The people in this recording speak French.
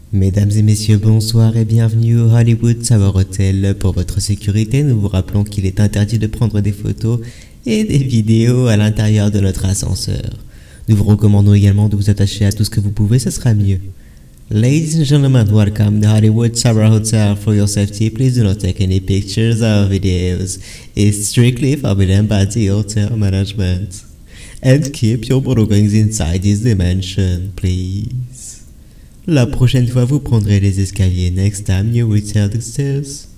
Mesdames et messieurs, bonsoir et bienvenue au Hollywood Tower Hotel. Pour votre sécurité, nous vous rappelons qu'il est interdit de prendre des photos et des vidéos à l'intérieur de notre ascenseur. Nous vous recommandons également de vous attacher à tout ce que vous pouvez, ce sera mieux. Ladies and gentlemen, welcome to Hollywood Tower Hotel. For your safety, please do not take any pictures or videos. It's strictly forbidden by the hotel management. And keep your belongings inside this dimension, please. La prochaine fois, vous prendrez les escaliers. Next time, you will take the stairs.